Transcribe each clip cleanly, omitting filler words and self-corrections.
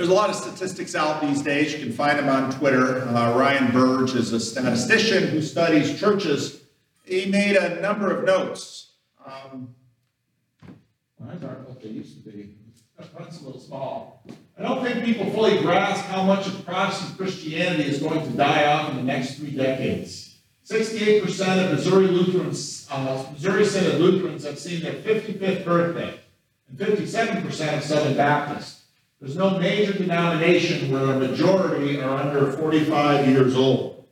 There's a lot of statistics out these days. You can find them on Twitter. Ryan Burge is a statistician who studies churches. He made a number of notes. Mine aren't what they used to be. That's a little small. I don't think people fully grasp how much of Protestant Christianity is going to die off in the next 3 decades. 68% of Missouri Synod Lutherans have seen their 55th birthday, and 57% of Southern Baptists. There's no major denomination where a majority are under 45 years old.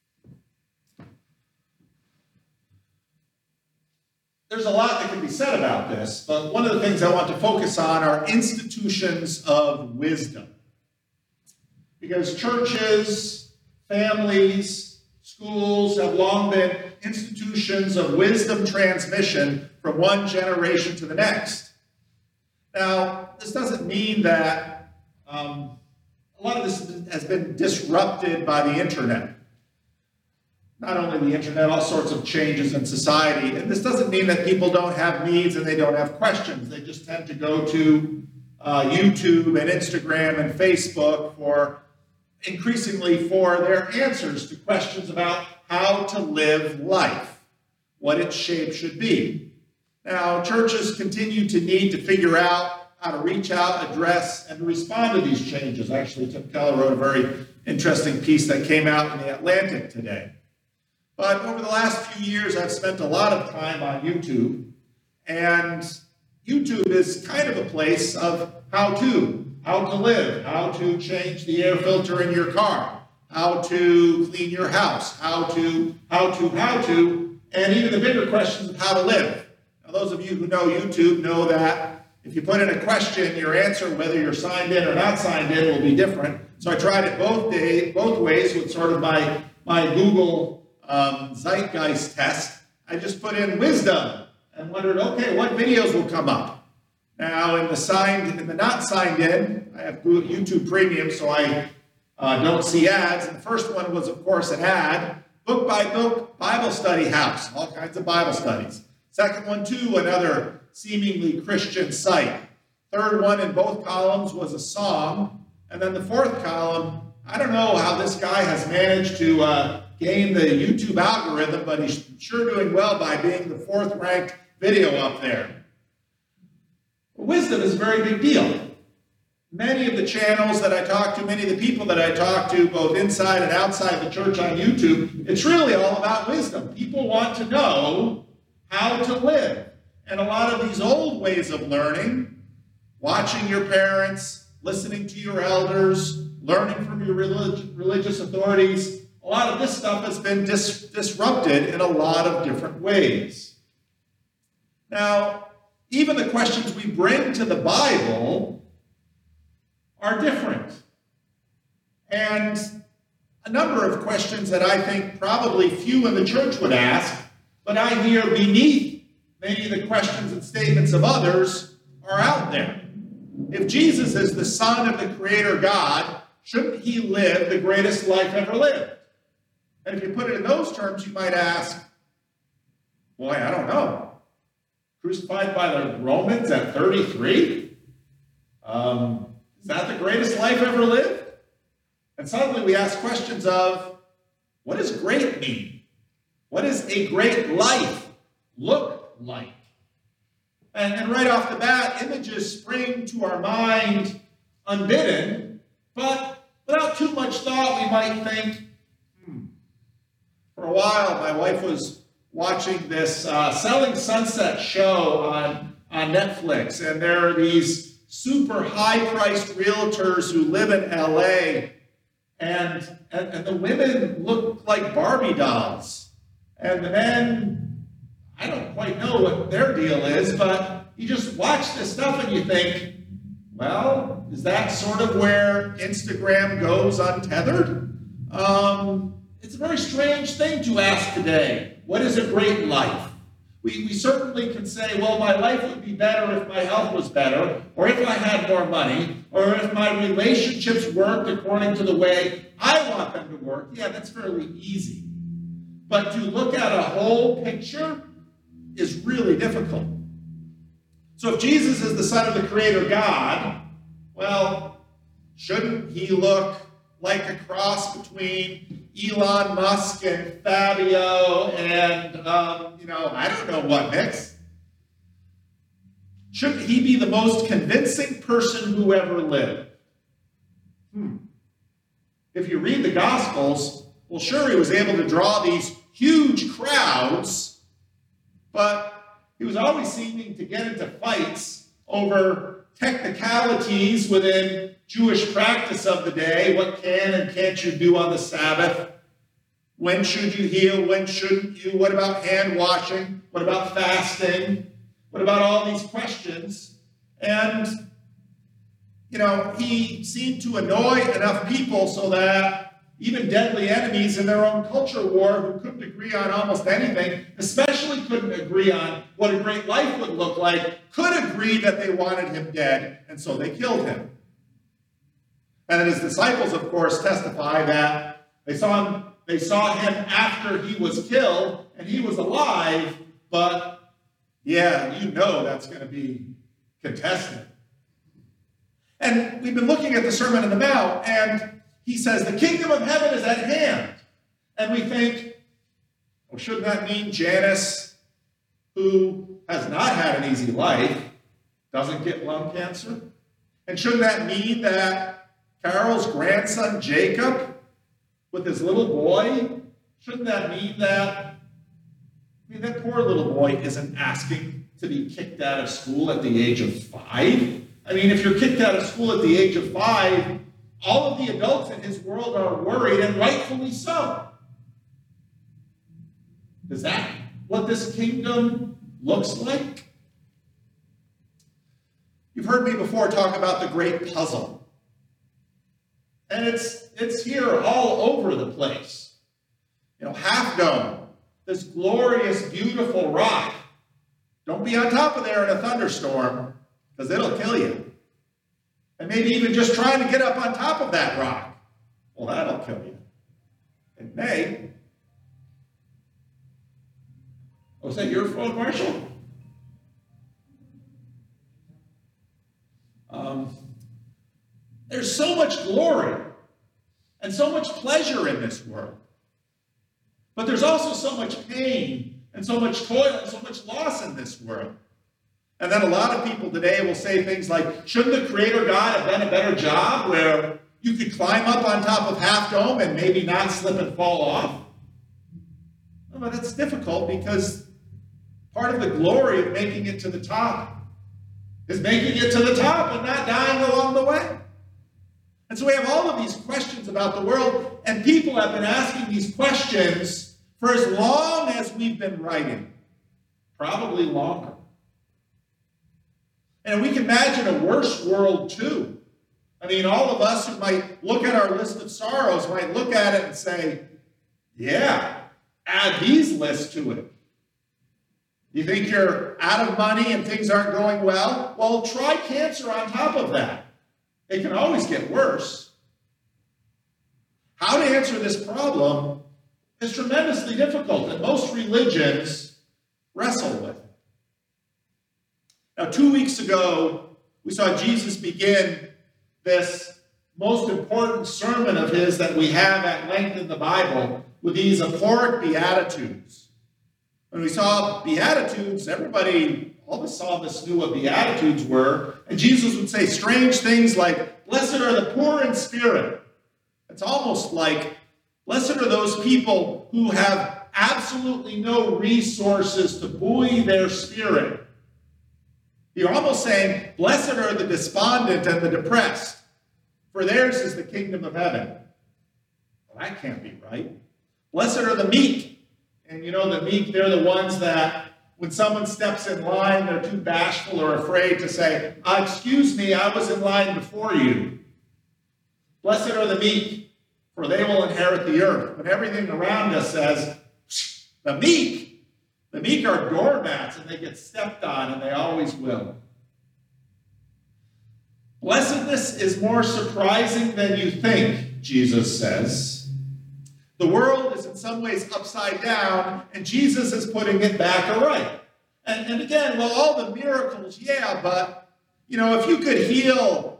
There's a lot that can be said about this, but one of the things I want to focus on are institutions of wisdom. Because churches, families, schools have long been institutions of wisdom transmission from one generation to the next. Now, this doesn't mean that a lot of this has been disrupted by the internet. Not only the internet, all sorts of changes in society. And this doesn't mean that people don't have needs and they don't have questions. They just tend to go to YouTube and Instagram and Facebook increasingly for their answers to questions about how to live life, what its shape should be. Now, churches continue to need to figure out how to reach out, address, and respond to these changes. Actually, Tim Keller wrote a very interesting piece that came out in the Atlantic today. But over the last few years, I've spent a lot of time on YouTube, and YouTube is kind of a place of how to live, how to change the air filter in your car, how to clean your house, how to, and even the bigger questions of how to live. Now, those of you who know YouTube know that if you put in a question, your answer, whether you're signed in or not signed in, will be different. So I tried it both ways with sort of my Google Zeitgeist test. I just put in wisdom and wondered, okay, what videos will come up? Now, in the not signed in, I have YouTube Premium, so I don't see ads. And the first one was, of course, an ad. Book by Book Bible Study House, all kinds of Bible studies. Second one, too, another seemingly Christian site. Third one in both columns was a song. And then the fourth column, I don't know how this guy has managed to game the YouTube algorithm, but he's sure doing well by being the 4th ranked video up there. Wisdom is a very big deal. Many of the channels that I talk to, many of the people that I talk to, both inside and outside the church on YouTube, it's really all about wisdom. People want to know how to live. And a lot of these old ways of learning, watching your parents, listening to your elders, learning from your religious authorities, a lot of this stuff has been disrupted in a lot of different ways. Now, even the questions we bring to the Bible are different. And a number of questions that I think probably few in the church would ask, but I hear beneath many of the questions and statements of others are out there. If Jesus is the Son of the Creator God, shouldn't he live the greatest life ever lived? And if you put it in those terms, you might ask, boy, I don't know. Crucified by the Romans at 33? Is that the greatest life ever lived? And suddenly we ask questions of, what does great mean? What does a great life look like? And right off the bat, images spring to our mind unbidden, but without too much thought, we might think, For a while, my wife was watching this Selling Sunset show on Netflix, and there are these super high-priced realtors who live in L.A., and the women look like Barbie dolls. And the men, I don't quite know what their deal is, but you just watch this stuff and you think, well, is that sort of where Instagram goes untethered? It's a very strange thing to ask today. What is a great life? We certainly can say, well, my life would be better if my health was better, or if I had more money, or if my relationships worked according to the way I want them to work. Yeah, that's fairly easy. But to look at a whole picture is really difficult. So if Jesus is the Son of the Creator God, well, Shouldn't he look like a cross between Elon Musk and Fabio and, I don't know what next? Shouldn't he be the most convincing person who ever lived? If you read the Gospels, well, sure, he was able to draw these huge crowds, but he was always seeming to get into fights over technicalities within Jewish practice of the day. What can and can't you do on the Sabbath? When should you heal? When shouldn't you? What about hand washing? What about fasting? What about all these questions? And, he seemed to annoy enough people so that even deadly enemies in their own culture war who couldn't agree on almost anything, especially couldn't agree on what a great life would look like, could agree that they wanted him dead, and so they killed him. And his disciples, of course, testify that they saw him after he was killed, and he was alive, but that's going to be contested. And we've been looking at the Sermon on the Mount, and he says, the kingdom of heaven is at hand. And we think, well, shouldn't that mean Janice, who has not had an easy life, doesn't get lung cancer? And shouldn't that mean that Carol's grandson, Jacob, with his little boy, shouldn't that mean that poor little boy isn't asking to be kicked out of school at the age of 5? If you're kicked out of school at the age of 5, all of the adults in his world are worried, and rightfully so. Is that what this kingdom looks like? You've heard me before talk about the great puzzle. And it's here all over the place. Half Dome, this glorious, beautiful rock. Don't be on top of there in a thunderstorm, because it'll kill you. And maybe even just trying to get up on top of that rock. Well, that'll kill you. It may. Oh, is that your phone, Marshall? There's so much glory and so much pleasure in this world. But there's also so much pain and so much toil and so much loss in this world. And then a lot of people today will say things like, shouldn't the Creator God have done a better job where you could climb up on top of Half Dome and maybe not slip and fall off? Well, but that's difficult because part of the glory of making it to the top is making it to the top and not dying along the way. And so we have all of these questions about the world, and people have been asking these questions for as long as we've been writing, probably longer. And we can imagine a worse world too. All of us who might look at our list of sorrows might look at it and say, yeah, add these lists to it. You think you're out of money and things aren't going well? Well, try cancer on top of that. It can always get worse. How to answer this problem is tremendously difficult, and most religions wrestle with it. Now, 2 weeks ago, we saw Jesus begin this most important sermon of his that we have at length in the Bible with these abhorrent Beatitudes. When we saw Beatitudes, all of us saw this knew what Beatitudes were, and Jesus would say strange things like, blessed are the poor in spirit. It's almost like, blessed are those people who have absolutely no resources to buoy their spirit. You're almost saying, blessed are the despondent and the depressed, for theirs is the kingdom of heaven. Well, that can't be right. Blessed are the meek. And the meek, they're the ones that when someone steps in line, they're too bashful or afraid to say, excuse me, I was in line before you. Blessed are the meek, for they will inherit the earth. But everything around us says, the meek. The meek are doormats, and they get stepped on, and they always will. Blessedness is more surprising than you think, Jesus says. The world is in some ways upside down, and Jesus is putting it back aright. And again, all the miracles, but, if you could heal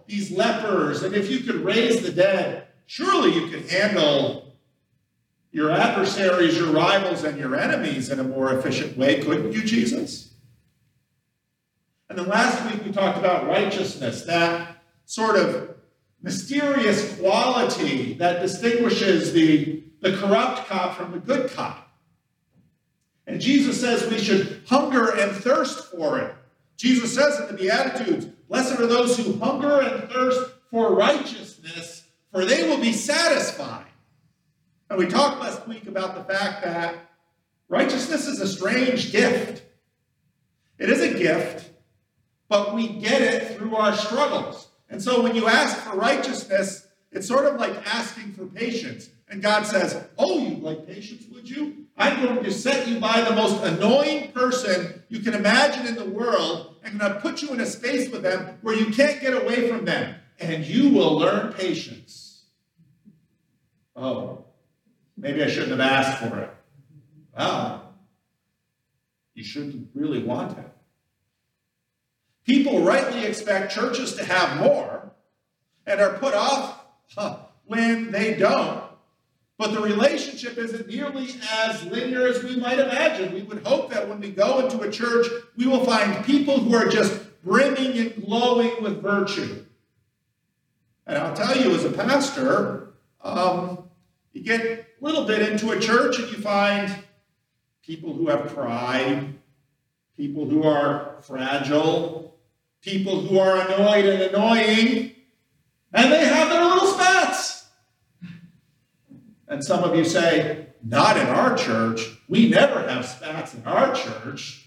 these lepers, and if you could raise the dead, surely you could handle your adversaries, your rivals, and your enemies in a more efficient way, couldn't you, Jesus? And then last week we talked about righteousness, that sort of mysterious quality that distinguishes the corrupt cop from the good cop. And Jesus says we should hunger and thirst for it. Jesus says in the Beatitudes, blessed are those who hunger and thirst for righteousness, for they will be satisfied. And we talked last week about the fact that righteousness is a strange gift. It is a gift, but we get it through our struggles. And so when you ask for righteousness, it's sort of like asking for patience. And God says, oh, you'd like patience, would you? I'm going to set you by the most annoying person you can imagine in the world. I'm going to put you in a space with them where you can't get away from them. And you will learn patience. Oh, maybe I shouldn't have asked for it. Well, you shouldn't really want it. People rightly expect churches to have more and are put off when they don't. But the relationship isn't nearly as linear as we might imagine. We would hope that when we go into a church, we will find people who are just brimming and glowing with virtue. And I'll tell you, as a pastor, you get a little bit into a church and you find people who have pride, people who are fragile, people who are annoyed and annoying, and they have their little spats. And some of you say, not in our church. We never have spats in our church.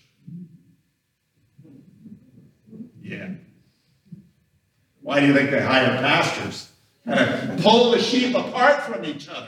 Yeah. Why do you think they hire pastors? Kind of pull the sheep apart from each other.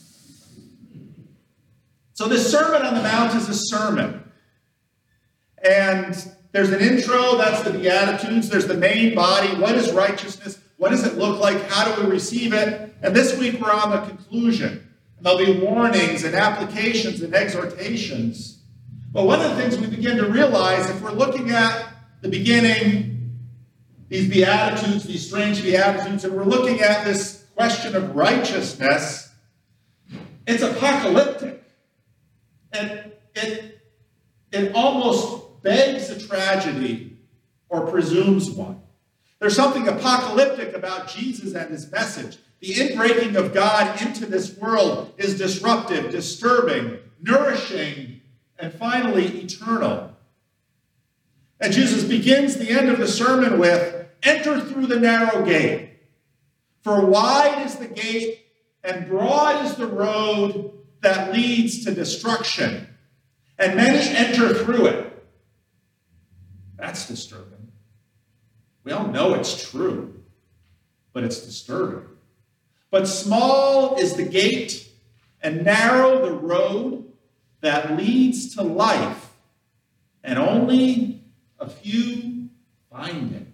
So this Sermon on the Mount is a sermon. And there's an intro, that's the Beatitudes. There's the main body. What is righteousness? What does it look like? How do we receive it? And this week we're on the conclusion. And there'll be warnings and applications and exhortations. But one of the things we begin to realize, if we're looking at the beginning, these Beatitudes, these strange Beatitudes, and we're looking at this question of righteousness, it's apocalyptic. And it almost begs a tragedy or presumes one. There's something apocalyptic about Jesus and his message. The inbreaking of God into this world is disruptive, disturbing, nourishing, and finally eternal. And Jesus begins the end of the sermon with, enter through the narrow gate. For wide is the gate and broad is the road that leads to destruction, and many enter through it. That's disturbing. We all know it's true, but it's disturbing. But small is the gate and narrow the road that leads to life, and only a few find it.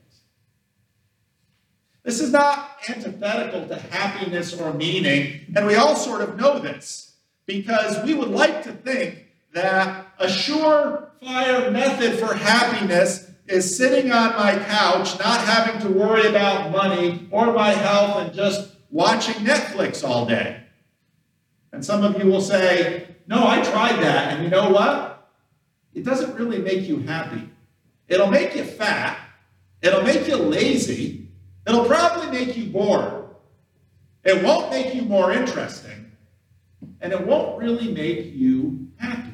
This is not antithetical to happiness or meaning, and we all sort of know this, because we would like to think that a surefire method for happiness is sitting on my couch, not having to worry about money or my health, and just watching Netflix all day. And some of you will say, no, I tried that, and you know what? It doesn't really make you happy. It'll make you fat. It'll make you lazy. It'll probably make you bored. It won't make you more interesting. And it won't really make you happy.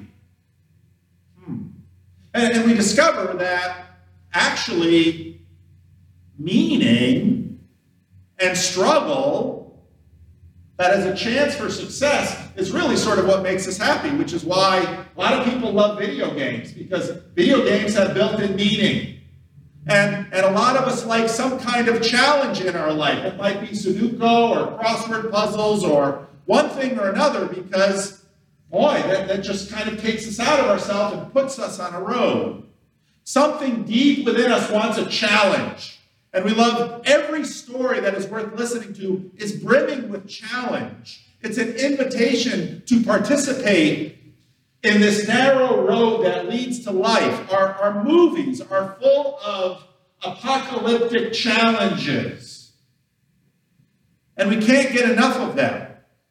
And we discover that actually meaning and struggle, that as a chance for success, is really sort of what makes us happy, which is why a lot of people love video games, because video games have built-in meaning. And a lot of us like some kind of challenge in our life. It might be Sudoku or crossword puzzles or one thing or another, because, boy, that just kind of takes us out of ourselves and puts us on a road. Something deep within us wants a challenge. And we love every story that is worth listening to is brimming with challenge. It's an invitation to participate in this narrow road that leads to life. Our movies are full of apocalyptic challenges. And we can't get enough of them.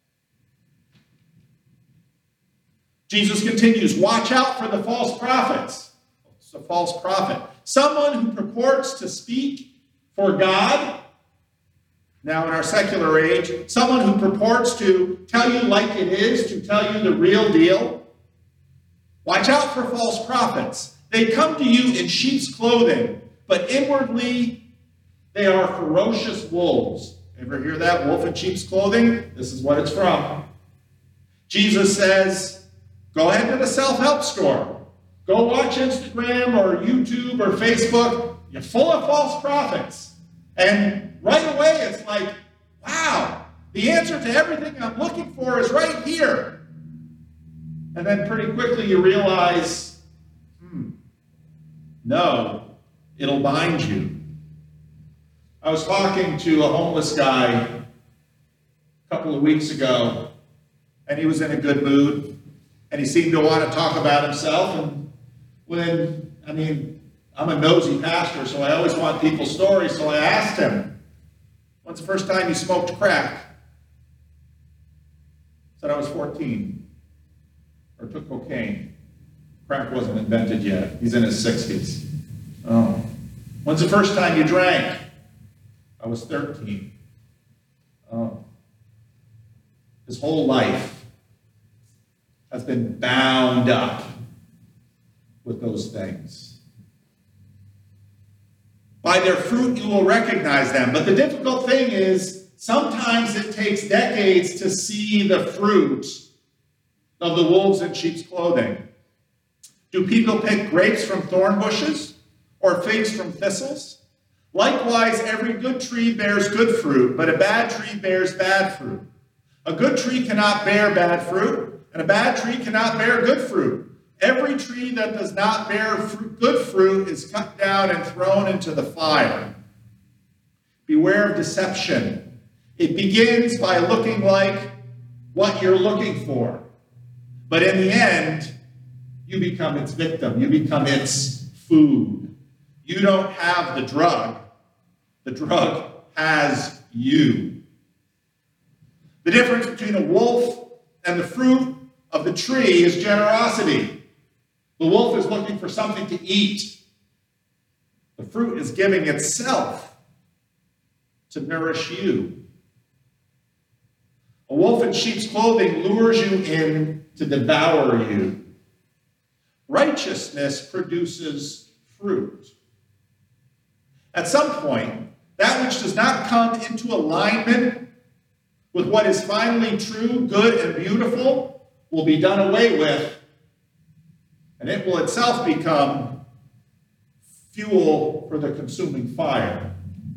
Jesus continues, watch out for the false prophets. It's a false prophet. Someone who purports to speak for God. Now in our secular age, someone who purports to tell you like it is, to tell you the real deal. Watch out for false prophets. They come to you in sheep's clothing, but inwardly they are ferocious wolves. Ever hear that? Wolf in sheep's clothing? This is what it's from. Jesus says, go ahead to the self-help store. Go watch Instagram or YouTube or Facebook. You're full of false prophets. And right away it's like, wow, the answer to everything I'm looking for is right here. And then pretty quickly you realize, no, it'll bind you. I was talking to a homeless guy a couple of weeks ago, and he was in a good mood, and he seemed to want to talk about himself. And I'm a nosy pastor, so I always want people's stories, so I asked him, when's the first time you smoked crack? He said, I was 14. Or took cocaine. Crack wasn't invented yet. He's in his 60s. Oh. When's the first time you drank? I was 13. Oh. His whole life has been bound up with those things. By their fruit you will recognize them. But the difficult thing is, sometimes it takes decades to see the fruit of the wolves in sheep's clothing. Do people pick grapes from thorn bushes or figs from thistles? Likewise, every good tree bears good fruit, but a bad tree bears bad fruit. A good tree cannot bear bad fruit, and a bad tree cannot bear good fruit. Every tree that does not bear good fruit is cut down and thrown into the fire. Beware of deception. It begins by looking like what you're looking for. But in the end, you become its victim. You become its food. You don't have the drug. The drug has you. The difference between a wolf and the fruit of the tree is generosity. The wolf is looking for something to eat. The fruit is giving itself to nourish you. A wolf in sheep's clothing lures you in to devour you. Righteousness produces fruit. At some point, that which does not come into alignment with what is finally true, good, and beautiful will be done away with, and it will itself become fuel for the consuming fire.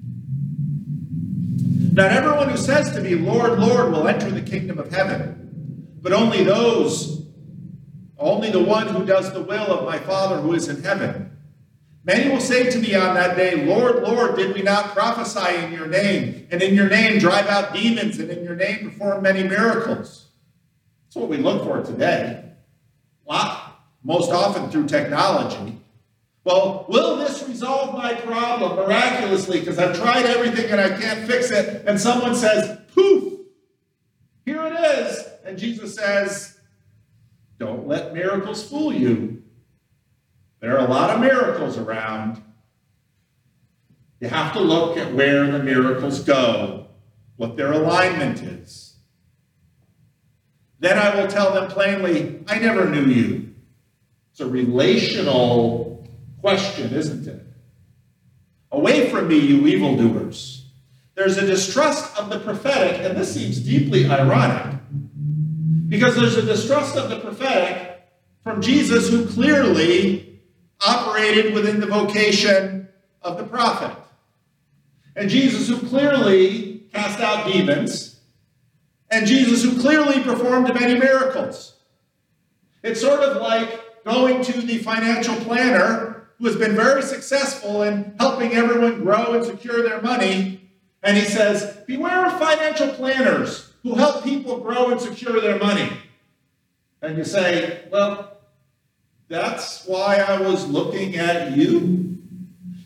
Not everyone who says to me, Lord, Lord, will enter the kingdom of heaven, but only the one who does the will of my Father who is in heaven. Many will say to me on that day, Lord, Lord, did we not prophesy in your name, and in your name drive out demons, and in your name perform many miracles? That's what we look for today. Most often through technology. Well, will this resolve my problem miraculously because I've tried everything and I can't fix it? And someone says, poof, here it is. And Jesus says, don't let miracles fool you. There are a lot of miracles around. You have to look at where the miracles go, what their alignment is. Then I will tell them plainly, I never knew you. It's a relational question, isn't it? Away from me, you evildoers. There's a distrust of the prophetic, and this seems deeply ironic, because there's a distrust of the prophetic from Jesus, who clearly operated within the vocation of the prophet. And Jesus, who clearly cast out demons, and Jesus, who clearly performed many miracles. It's sort of like going to the financial planner who has been very successful in helping everyone grow and secure their money. And he says, beware of financial planners who help people grow and secure their money. And you say, well, that's why I was looking at you.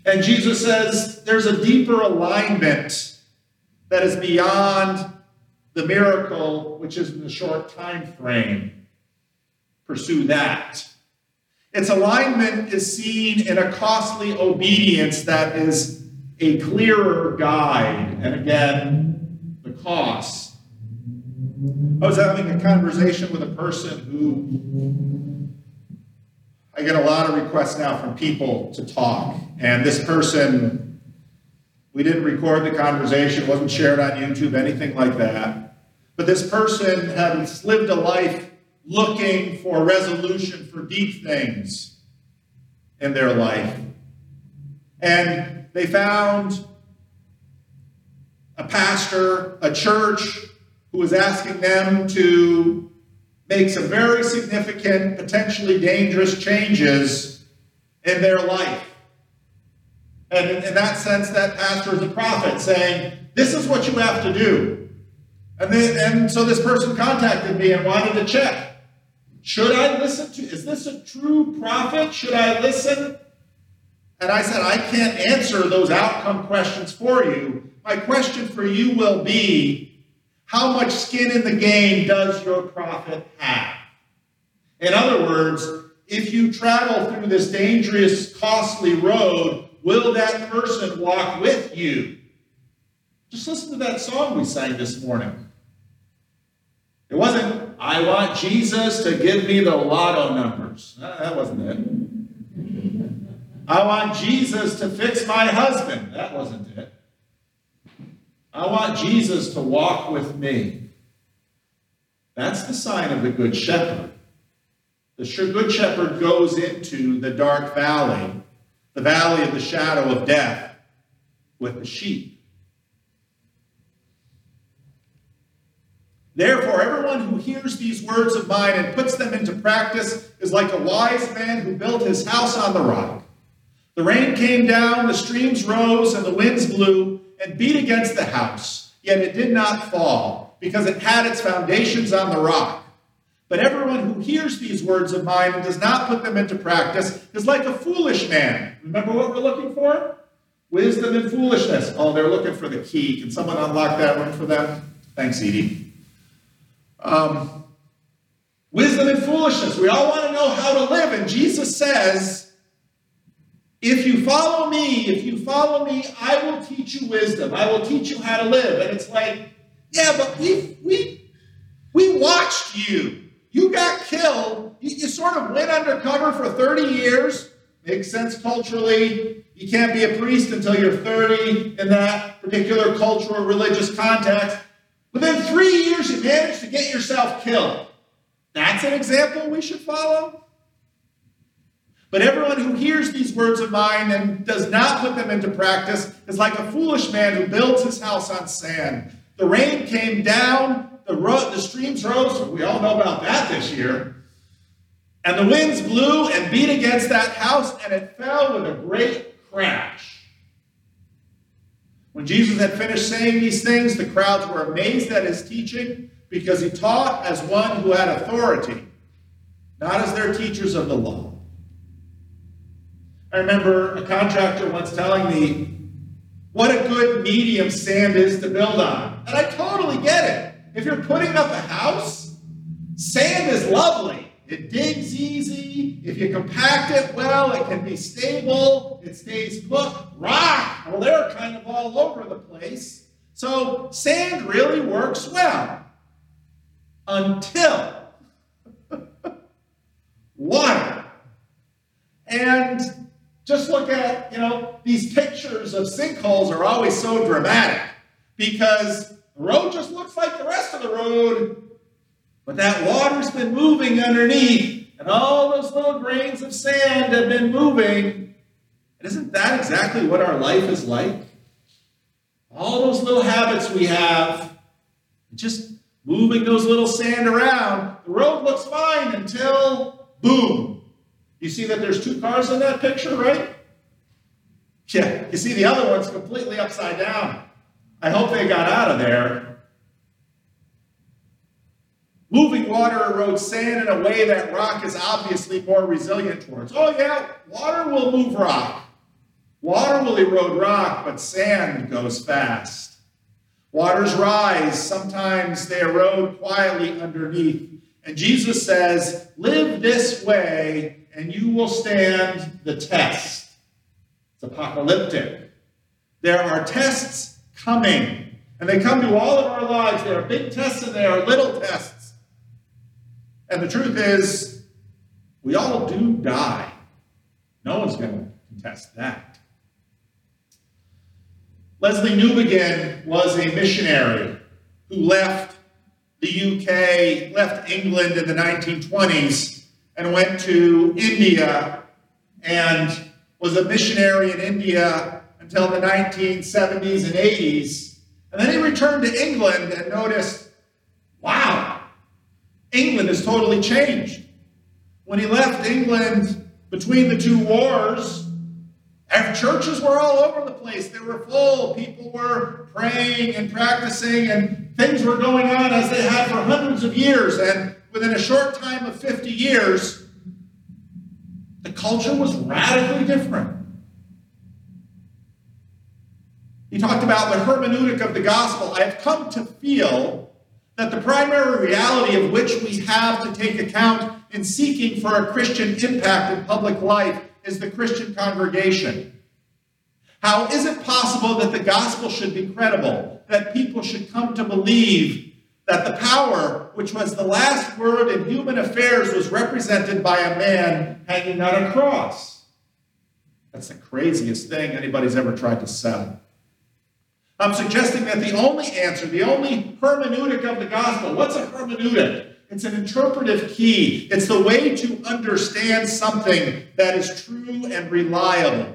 And Jesus says there's a deeper alignment that is beyond the miracle, which is in the short time frame. Pursue that. Its alignment is seen in a costly obedience that is a clearer guide. And again, the cost. I was having a conversation with a person who I get a lot of requests now from people to talk. And this person, we didn't record the conversation, it wasn't shared on YouTube, anything like that. But this person has lived a life looking for resolution for deep things in their life. And they found a pastor, a church, who was asking them to make some very significant, potentially dangerous changes in their life. And in that sense, that pastor is a prophet saying, this is what you have to do. And so this person contacted me and wanted to check. Should I listen to, is this a true prophet? Should I listen? And I said, I can't answer those outcome questions for you. My question for you will be, how much skin in the game does your prophet have? In other words, if you travel through this dangerous, costly road, will that person walk with you? Just listen to that song we sang this morning. It wasn't, I want Jesus to give me the lotto numbers. That wasn't it. I want Jesus to fix my husband. That wasn't it. I want Jesus to walk with me. That's the sign of the Good Shepherd. The Good Shepherd goes into the dark valley, the valley of the shadow of death, with the sheep. Therefore, everyone who hears these words of mine and puts them into practice is like a wise man who built his house on the rock. The rain came down, the streams rose, and the winds blew and beat against the house. Yet it did not fall, because it had its foundations on the rock. But everyone who hears these words of mine and does not put them into practice is like a foolish man. Remember what we're looking for? Wisdom and foolishness. Oh, they're looking for the key. Can someone unlock that one for them? Thanks, Edie. Wisdom and foolishness. We all want to know how to live. And Jesus says, if you follow me, I will teach you wisdom. I will teach you how to live. And it's like, yeah, but we watched you. You got killed. You sort of went undercover for 30 years. Makes sense culturally. You can't be a priest until you're 30 in that particular cultural religious context. Within 3 years, you managed to get yourself killed. That's an example we should follow. But everyone who hears these words of mine and does not put them into practice is like a foolish man who builds his house on sand. The rain came down, the streams rose, we all know about that this year, and the winds blew and beat against that house, and it fell with a great crash. When Jesus had finished saying these things, the crowds were amazed at his teaching, because he taught as one who had authority, not as their teachers of the law. I remember a contractor once telling me what a good medium sand is to build on. And I totally get it. If you're putting up a house, sand is lovely. It digs easy. If you compact it well, it can be stable. It stays put. Rock, well, they're kind of all over the place. So sand really works well. Until water. And just look at, these pictures of sinkholes are always so dramatic because the road just looks like the rest of the road, but that water's been moving underneath, and all those little grains of sand have been moving. And isn't that exactly what our life is like? All those little habits we have, just moving those little sand around. The road looks fine until, boom. You see that there's 2 cars in that picture, right? Yeah, you see the other one's completely upside down. I hope they got out of there. Moving water erodes sand in a way that rock is obviously more resilient towards. Oh yeah, water will move rock. Water will erode rock, but sand goes fast. Waters rise. Sometimes they erode quietly underneath. And Jesus says, live this way, and you will stand the test. It's apocalyptic. There are tests coming, and they come to all of our lives. There are big tests and there are little tests. And the truth is, we all do die. No one's going to contest that. Leslie Newbigin was a missionary who left the UK, left England in the 1920s and went to India and was a missionary in India until the 1970s and 80s. And then he returned to England and noticed, wow, England has totally changed. When he left England between the two wars, churches were all over the place. They were full. People were praying and practicing, and things were going on as they had for hundreds of years. And within a short time of 50 years, the culture was radically different. He talked about the hermeneutic of the gospel. I have come to feel that the primary reality of which we have to take account in seeking for a Christian impact in public life is the Christian congregation. How is it possible that the gospel should be credible, that people should come to believe that the power, which was the last word in human affairs, was represented by a man hanging on a cross? That's the craziest thing anybody's ever tried to sell. I'm suggesting that the only answer, the only hermeneutic of the gospel, what's a hermeneutic? It's an interpretive key. It's the way to understand something that is true and reliable.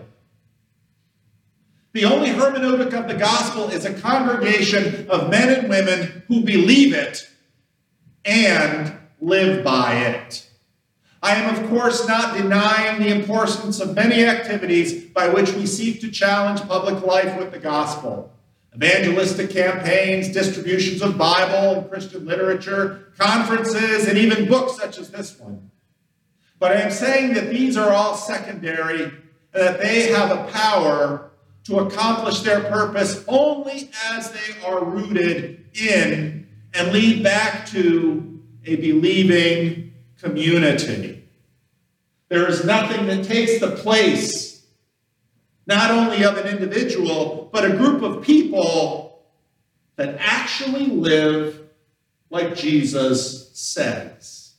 The only hermeneutic of the gospel is a congregation of men and women who believe it and live by it. I am, of course, not denying the importance of many activities by which we seek to challenge public life with the gospel. Evangelistic campaigns, distributions of Bible and Christian literature, conferences, and even books such as this one. But I am saying that these are all secondary and that they have a power to accomplish their purpose only as they are rooted in and lead back to a believing community. There is nothing that takes the place not only of an individual, but a group of people that actually live like Jesus says.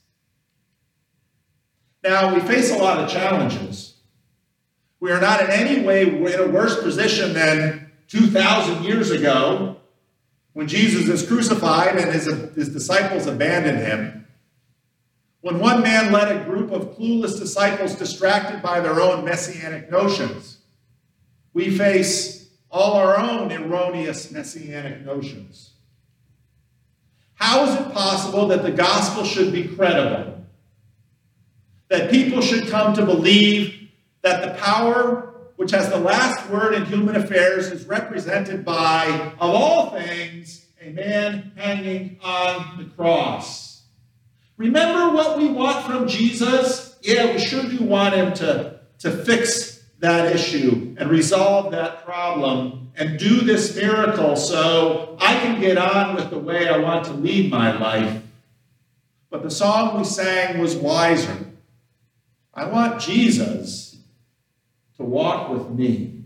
Now, we face a lot of challenges. We are not in any way in a worse position than 2,000 years ago when Jesus is crucified and his disciples abandon him. When one man led a group of clueless disciples distracted by their own messianic notions. We face all our own erroneous messianic notions. How is it possible that the gospel should be credible? That people should come to believe that the power which has the last word in human affairs is represented by, of all things, a man hanging on the cross? Remember what we want from Jesus? Yeah, we sure do want him to fix that issue and resolve that problem and do this miracle so I can get on with the way I want to lead my life. But the song we sang was wiser. I want Jesus to walk with me.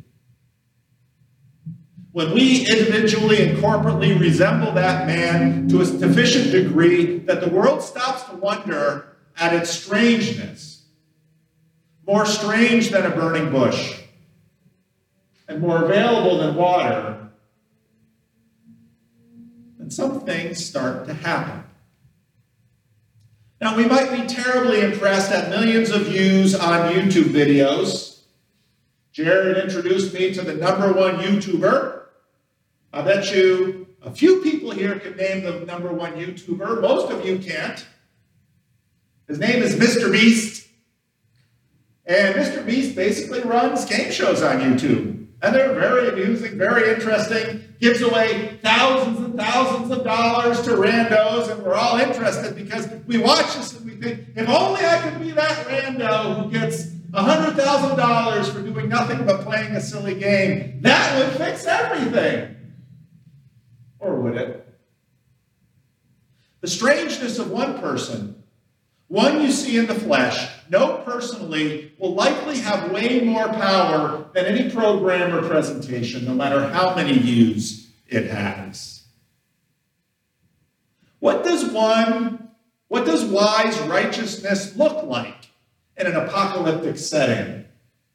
When we individually and corporately resemble that man to a sufficient degree that the world stops to wonder at its strangeness, more strange than a burning bush, and more available than water, then some things start to happen. Now, we might be terribly impressed at millions of views on YouTube videos. Jared introduced me to the #1 YouTuber. I bet you a few people here can name the #1 YouTuber. Most of you can't. His name is Mr. Beast. And Mr. Beast basically runs game shows on YouTube. And they're very amusing, very interesting. Gives away thousands and thousands of dollars to randos. And we're all interested because we watch this and we think, if only I could be that rando who gets $100,000 for doing nothing but playing a silly game. That would fix everything. Or would it? The strangeness of one person, one you see in the flesh, know personally, will likely have way more power than any program or presentation, no matter how many views it has. What does wise righteousness look like in an apocalyptic setting?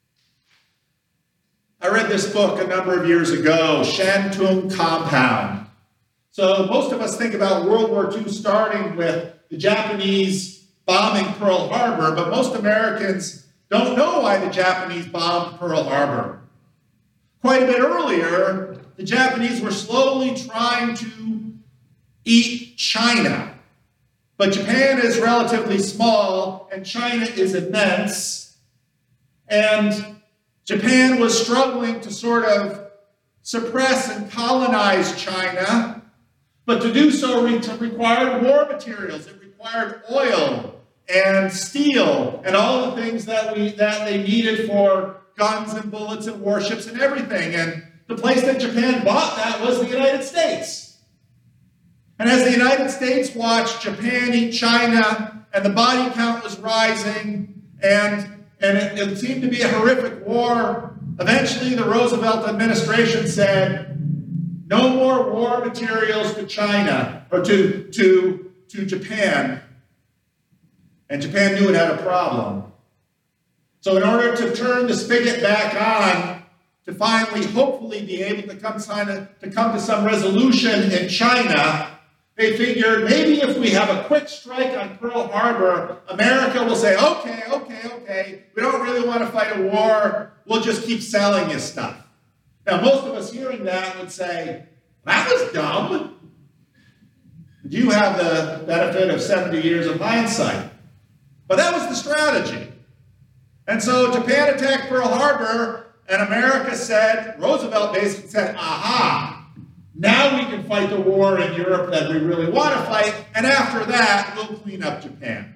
I read this book a number of years ago, Shantung Compound. So most of us think about World War II starting with the Japanese bombing Pearl Harbor, but most Americans don't know why the Japanese bombed Pearl Harbor. Quite a bit earlier, the Japanese were slowly trying to eat China. But Japan is relatively small, and China is immense. And Japan was struggling to sort of suppress and colonize China. But to do so required war materials. It required oil and steel and all the things that they needed for guns and bullets and warships and everything. And the place that Japan bought that was the United States. And as the United States watched Japan eat China, and the body count was rising, and it seemed to be a horrific war, eventually the Roosevelt administration said, no more war materials to China, or to Japan. And Japan knew it had a problem. So in order to turn the spigot back on, to finally, hopefully be able to come to some resolution in China, they figured maybe if we have a quick strike on Pearl Harbor, America will say, okay, we don't really want to fight a war, we'll just keep selling you stuff. Now, most of us hearing that would say, that was dumb. You have the benefit of 70 years of hindsight. But that was the strategy. And so Japan attacked Pearl Harbor, and America said, Roosevelt basically said, aha, now we can fight the war in Europe that we really want to fight, and after that, we'll clean up Japan.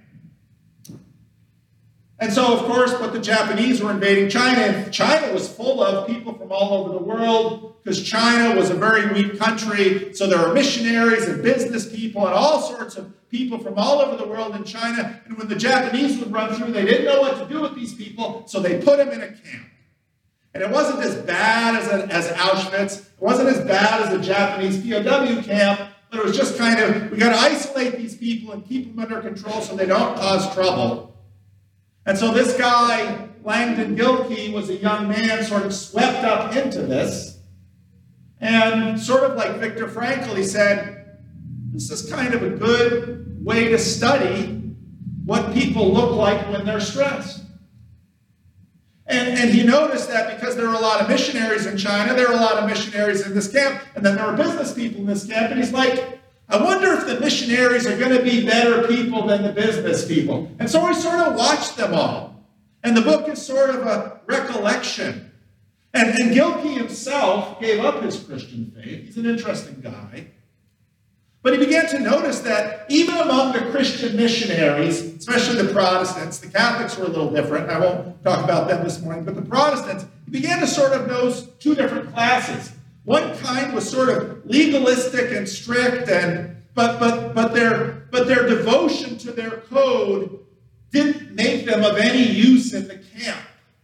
And so, of course, but the Japanese were invading China, and China was full of people from all over the world, because China was a very weak country, so there were missionaries and business people and all sorts of people from all over the world in China, and when the Japanese would run through, they didn't know what to do with these people, so they put them in a camp. And it wasn't as bad as Auschwitz, it wasn't as bad as the Japanese POW camp, but it was just kind of, we got to isolate these people and keep them under control so they don't cause trouble. And so this guy, Langdon Gilkey, was a young man sort of swept up into this. And sort of like Viktor Frankl, he said, this is kind of a good way to study what people look like when they're stressed. And he noticed that because there were a lot of missionaries in China, there were a lot of missionaries in this camp, and then there were business people in this camp, and he's like, I wonder if the missionaries are going to be better people than the business people. And so he sort of watched them all. And the book is sort of a recollection. And Gilkey himself gave up his Christian faith. He's an interesting guy. But he began to notice that even among the Christian missionaries, especially the Protestants, the Catholics were a little different. I won't talk about them this morning. But the Protestants, he began to sort of notice two different classes. One kind was sort of legalistic and strict, but their devotion to their code didn't make them of any use in the camp.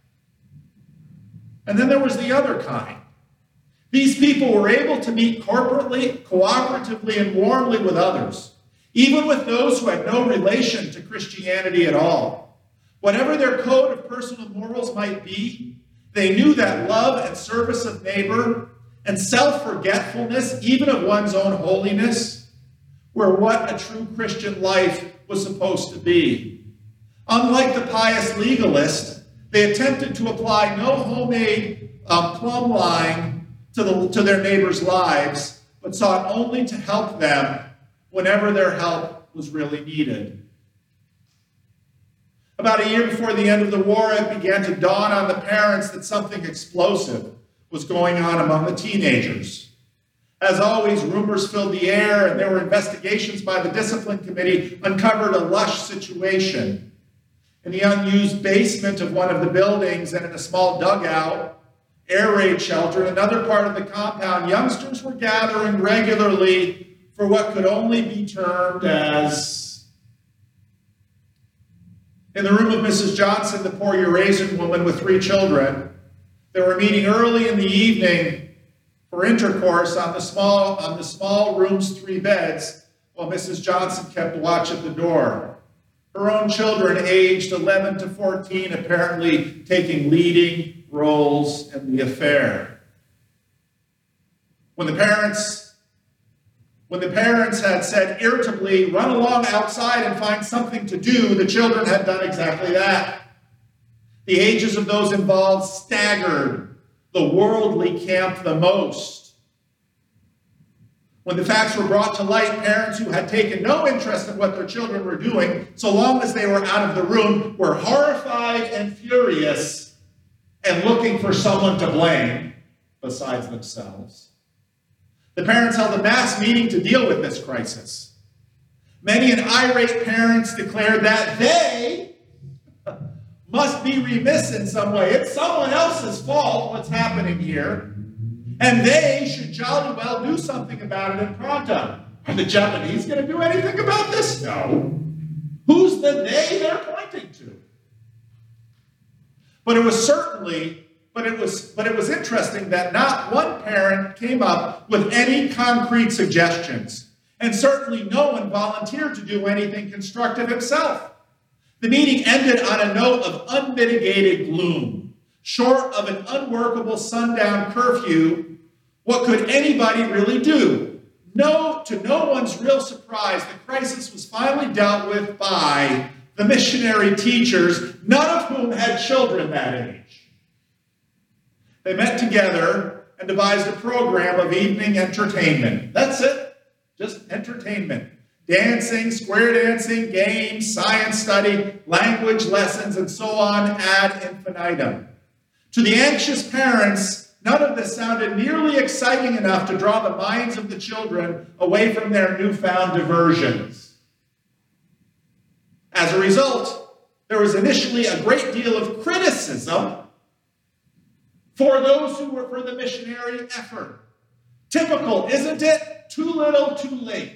And then there was the other kind. These people were able to meet corporately, cooperatively, and warmly with others, even with those who had no relation to Christianity at all. Whatever their code of personal morals might be, they knew that love and service of neighbor and self-forgetfulness, even of one's own holiness, were what a true Christian life was supposed to be. Unlike the pious legalist, they attempted to apply no homemade plumb line to their neighbors' lives, but sought only to help them whenever their help was really needed. About a year before the end of the war, it began to dawn on the parents that something explosive was going on among the teenagers. As always, rumors filled the air, and there were investigations by the discipline committee uncovered a lush situation. In the unused basement of one of the buildings and in a small dugout, air raid shelter, in another part of the compound, youngsters were gathering regularly for what could only be termed as... In the room of Mrs. Johnson, the poor Eurasian woman with 3 children, they were meeting early in the evening for intercourse on the small room's 3 beds, while Mrs. Johnson kept watch at the door. Her own children, aged 11 to 14, apparently taking leading roles in the affair. When the parents had said irritably, "Run along outside and find something to do," the children had done exactly that. The ages of those involved staggered the worldly camp the most. When the facts were brought to light, parents who had taken no interest in what their children were doing, so long as they were out of the room, were horrified and furious and looking for someone to blame besides themselves. The parents held a mass meeting to deal with this crisis. Many and irate parents declared that they must be remiss in some way. It's someone else's fault what's happening here, and they should jolly well do something about it in pronto. Are the Japanese going to do anything about this? No. Who's the they they're pointing to? But it was interesting that not one parent came up with any concrete suggestions, and certainly no one volunteered to do anything constructive himself. The meeting ended on a note of unmitigated gloom. Short of an unworkable sundown curfew, what could anybody really do? To no one's real surprise, the crisis was finally dealt with by the missionary teachers, none of whom had children that age. They met together and devised a program of evening entertainment. That's it, just entertainment. Dancing, square dancing, games, science study, language lessons, and so on ad infinitum. To the anxious parents, none of this sounded nearly exciting enough to draw the minds of the children away from their newfound diversions. As a result, there was initially a great deal of criticism for those who were for the missionary effort. Typical, isn't it? Too little, too late.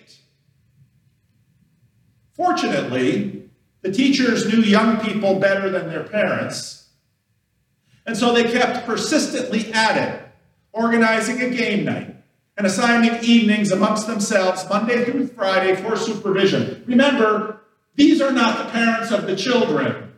Fortunately, the teachers knew young people better than their parents, and so they kept persistently at it, organizing a game night and assigning evenings amongst themselves Monday through Friday for supervision. Remember, these are not the parents of the children.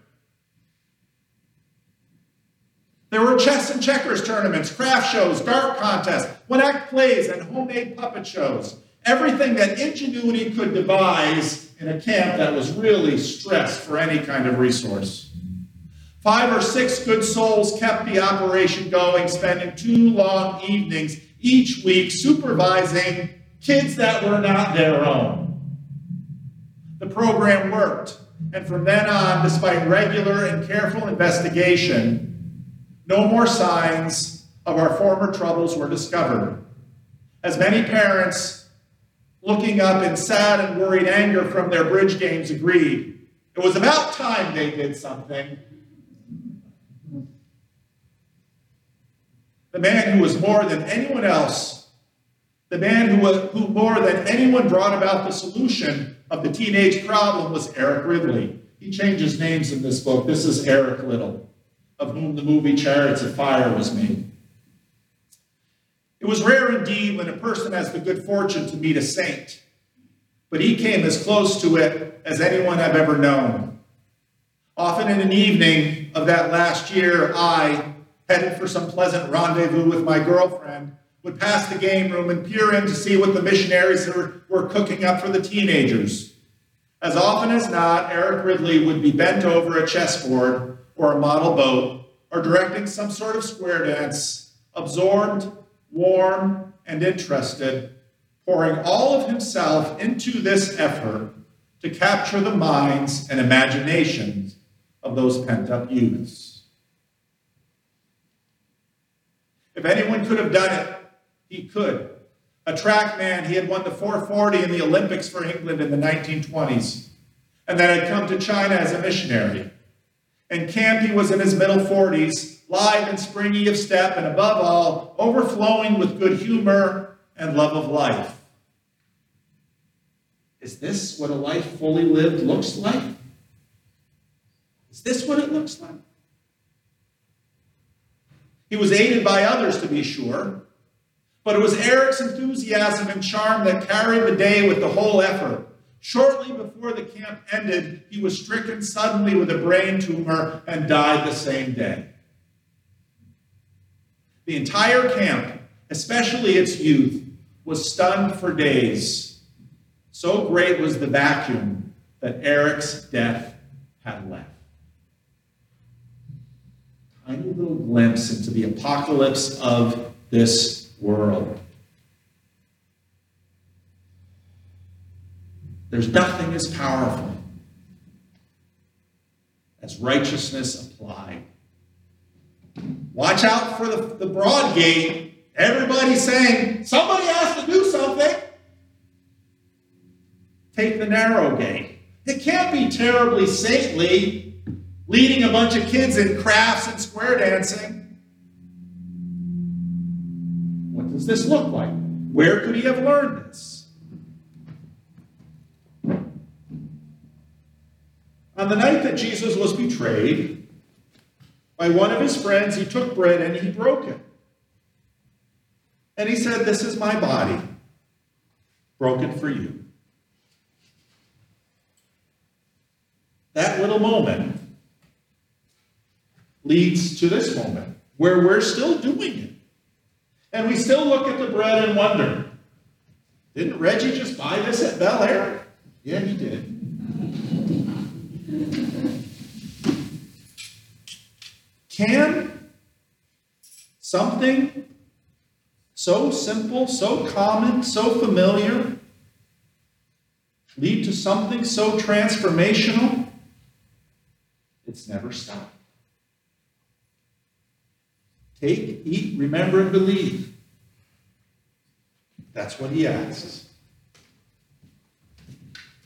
There were chess and checkers tournaments, craft shows, dart contests, one-act plays, and homemade puppet shows. Everything that ingenuity could devise in a camp that was really stressed for any kind of resource. 5 or 6 good souls kept the operation going, spending 2 long evenings each week supervising kids that were not their own. The program worked, and from then on, despite regular and careful investigation, no more signs of our former troubles were discovered. As many parents, looking up in sad and worried anger from their bridge games, agreed, it was about time they did something. The man who was more than anyone else, the man who more than anyone brought about the solution of the teenage problem was Eric Ridley. He changes names in this book. This is Eric Liddell, of whom the movie Chariots of Fire was made. It was rare indeed when a person has the good fortune to meet a saint, but he came as close to it as anyone I've ever known. Often in an evening of that last year, I, headed for some pleasant rendezvous with my girlfriend, would pass the game room and peer in to see what the missionaries were cooking up for the teenagers. As often as not, Eric Ridley would be bent over a chessboard or a model boat or directing some sort of square dance, absorbed, warm, and interested, pouring all of himself into this effort to capture the minds and imaginations of those pent-up youths. If anyone could have done it, he could. A track man, he had won the 440 in the Olympics for England in the 1920s, and then had come to China as a missionary. And Campy was in his middle 40s, lithe and springy of step, and above all, overflowing with good humor and love of life. Is this what a life fully lived looks like? Is this what it looks like? He was aided by others, to be sure, but it was Eric's enthusiasm and charm that carried the day with the whole effort. Shortly before the camp ended, he was stricken suddenly with a brain tumor and died the same day. The entire camp, especially its youth, was stunned for days. So great was the vacuum that Eric's death had left. Tiny little glimpse into the apocalypse of this world. There's nothing as powerful as righteousness applied. Watch out for the broad gate. Everybody's saying, somebody has to do something. Take the narrow gate. It can't be terribly saintly, leading a bunch of kids in crafts and square dancing. What does this look like? Where could he have learned this? On the night that Jesus was betrayed by one of his friends, he took bread and he broke it. And he said, "This is my body, broken for you." That little moment leads to this moment where we're still doing it. And we still look at the bread and wonder, didn't Reggie just buy this at Bel Air? Yeah, he did. Can something so simple, so common, so familiar lead to something so transformational? It's never stopped. Take, eat, remember, and believe. That's what he asks.